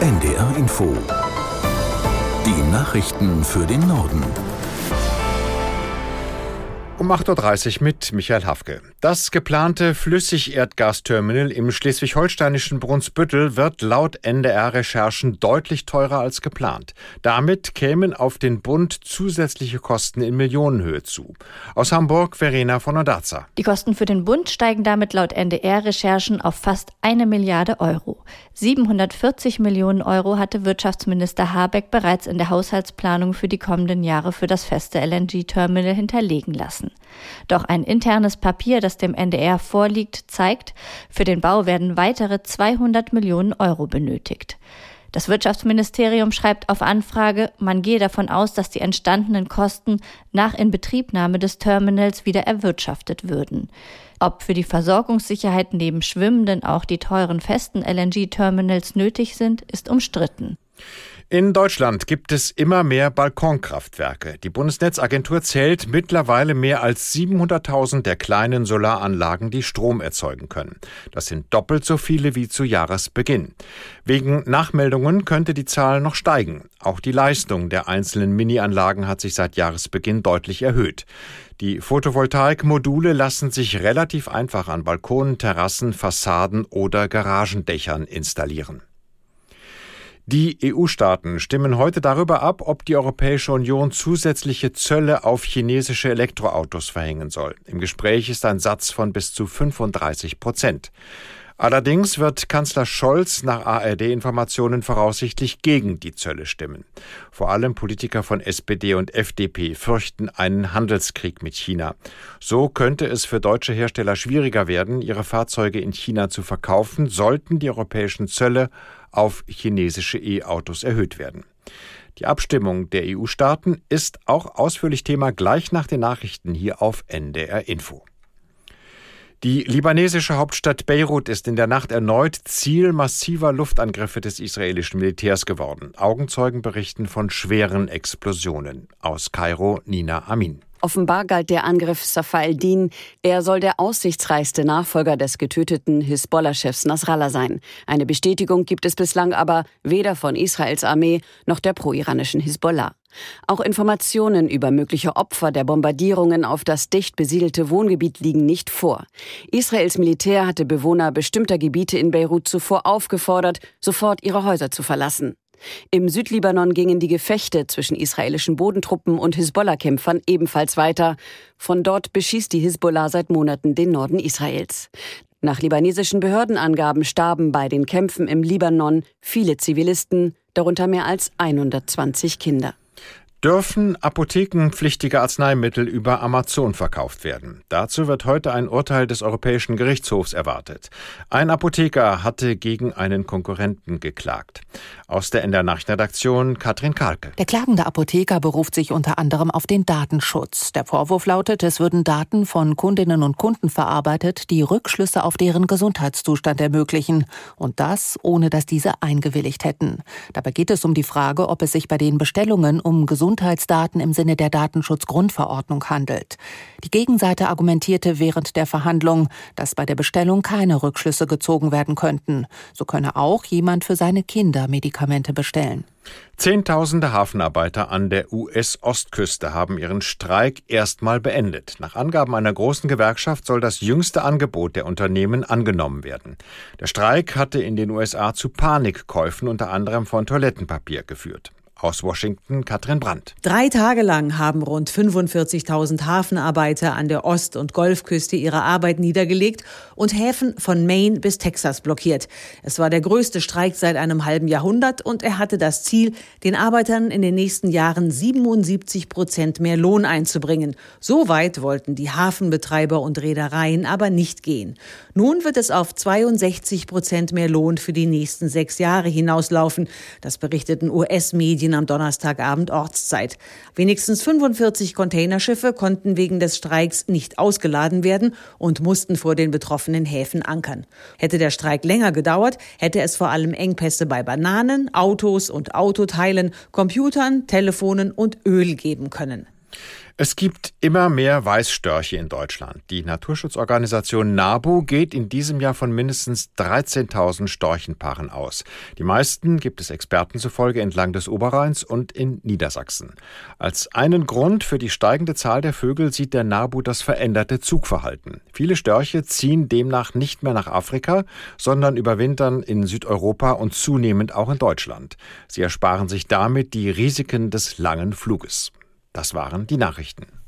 NDR Info. Die Nachrichten für den Norden. Um 8.30 Uhr mit Michael Hafke. Das geplante Flüssigerdgasterminal im schleswig-holsteinischen Brunsbüttel wird laut NDR-Recherchen deutlich teurer als geplant. Damit kämen auf den Bund zusätzliche Kosten in Millionenhöhe zu. Aus Hamburg, Verena von Odaza. Die Kosten für den Bund steigen damit laut NDR-Recherchen auf fast 1 Milliarde Euro. 740 Millionen Euro hatte Wirtschaftsminister Habeck bereits in der Haushaltsplanung für die kommenden Jahre für das feste LNG-Terminal hinterlegen lassen. Doch ein internes Papier, das dem NDR vorliegt, zeigt, für den Bau werden weitere 200 Millionen Euro benötigt. Das Wirtschaftsministerium schreibt auf Anfrage, man gehe davon aus, dass die entstandenen Kosten nach Inbetriebnahme des Terminals wieder erwirtschaftet würden. Ob für die Versorgungssicherheit neben schwimmenden auch die teuren festen LNG-Terminals nötig sind, ist umstritten. In Deutschland gibt es immer mehr Balkonkraftwerke. Die Bundesnetzagentur zählt mittlerweile mehr als 700.000 der kleinen Solaranlagen, die Strom erzeugen können. Das sind doppelt so viele wie zu Jahresbeginn. Wegen Nachmeldungen könnte die Zahl noch steigen. Auch die Leistung der einzelnen Mini-Anlagen hat sich seit Jahresbeginn deutlich erhöht. Die Photovoltaikmodule lassen sich relativ einfach an Balkonen, Terrassen, Fassaden oder Garagendächern installieren. Die EU-Staaten stimmen heute darüber ab, ob die Europäische Union zusätzliche Zölle auf chinesische Elektroautos verhängen soll. Im Gespräch ist ein Satz von bis zu 35%. Allerdings wird Kanzler Scholz nach ARD-Informationen voraussichtlich gegen die Zölle stimmen. Vor allem Politiker von SPD und FDP fürchten einen Handelskrieg mit China. So könnte es für deutsche Hersteller schwieriger werden, ihre Fahrzeuge in China zu verkaufen, sollten die europäischen Zölle auf chinesische E-Autos erhöht werden. Die Abstimmung der EU-Staaten ist auch ausführlich Thema gleich nach den Nachrichten hier auf NDR Info. Die libanesische Hauptstadt Beirut ist in der Nacht erneut Ziel massiver Luftangriffe des israelischen Militärs geworden. Augenzeugen berichten von schweren Explosionen. Aus Kairo, Nina Amin. Offenbar galt der Angriff Safa al-Din. Er soll der aussichtsreichste Nachfolger des getöteten Hisbollah-Chefs Nasrallah sein. Eine Bestätigung gibt es bislang aber weder von Israels Armee noch der pro-iranischen Hisbollah. Auch Informationen über mögliche Opfer der Bombardierungen auf das dicht besiedelte Wohngebiet liegen nicht vor. Israels Militär hatte Bewohner bestimmter Gebiete in Beirut zuvor aufgefordert, sofort ihre Häuser zu verlassen. Im Südlibanon gingen die Gefechte zwischen israelischen Bodentruppen und Hisbollah-Kämpfern ebenfalls weiter. Von dort beschießt die Hisbollah seit Monaten den Norden Israels. Nach libanesischen Behördenangaben starben bei den Kämpfen im Libanon viele Zivilisten, darunter mehr als 120 Kinder. Dürfen apothekenpflichtige Arzneimittel über Amazon verkauft werden? Dazu wird heute ein Urteil des Europäischen Gerichtshofs erwartet. Ein Apotheker hatte gegen einen Konkurrenten geklagt. Aus der NDR Nachrichtenredaktion Katrin Kahlke. Der klagende Apotheker beruft sich unter anderem auf den Datenschutz. Der Vorwurf lautet, es würden Daten von Kundinnen und Kunden verarbeitet, die Rückschlüsse auf deren Gesundheitszustand ermöglichen. Und das, ohne dass diese eingewilligt hätten. Dabei geht es um die Frage, ob es sich bei den Bestellungen um Gesundheitsdaten im Sinne der Datenschutzgrundverordnung handelt. Die Gegenseite argumentierte während der Verhandlung, dass bei der Bestellung keine Rückschlüsse gezogen werden könnten. So könne auch jemand für seine Kinder Medikamente bestellen. Zehntausende Hafenarbeiter an der US-Ostküste haben ihren Streik erstmal beendet. Nach Angaben einer großen Gewerkschaft soll das jüngste Angebot der Unternehmen angenommen werden. Der Streik hatte in den USA zu Panikkäufen unter anderem von Toilettenpapier geführt. Aus Washington, Katrin Brandt. 3 Tage lang haben rund 45.000 Hafenarbeiter an der Ost- und Golfküste ihre Arbeit niedergelegt und Häfen von Maine bis Texas blockiert. Es war der größte Streik seit einem halben Jahrhundert und er hatte das Ziel, den Arbeitern in den nächsten Jahren 77% mehr Lohn einzubringen. So weit wollten die Hafenbetreiber und Reedereien aber nicht gehen. Nun wird es auf 62% mehr Lohn für die nächsten 6 Jahre hinauslaufen. Das berichteten US-Medien am Donnerstagabend Ortszeit. Wenigstens 45 Containerschiffe konnten wegen des Streiks nicht ausgeladen werden und mussten vor den betroffenen Häfen ankern. Hätte der Streik länger gedauert, hätte es vor allem Engpässe bei Bananen, Autos und Autoteilen, Computern, Telefonen und Öl geben können. Es gibt immer mehr Weißstörche in Deutschland. Die Naturschutzorganisation NABU geht in diesem Jahr von mindestens 13.000 Storchenpaaren aus. Die meisten gibt es Experten zufolge entlang des Oberrheins und in Niedersachsen. Als einen Grund für die steigende Zahl der Vögel sieht der NABU das veränderte Zugverhalten. Viele Störche ziehen demnach nicht mehr nach Afrika, sondern überwintern in Südeuropa und zunehmend auch in Deutschland. Sie ersparen sich damit die Risiken des langen Fluges. Das waren die Nachrichten.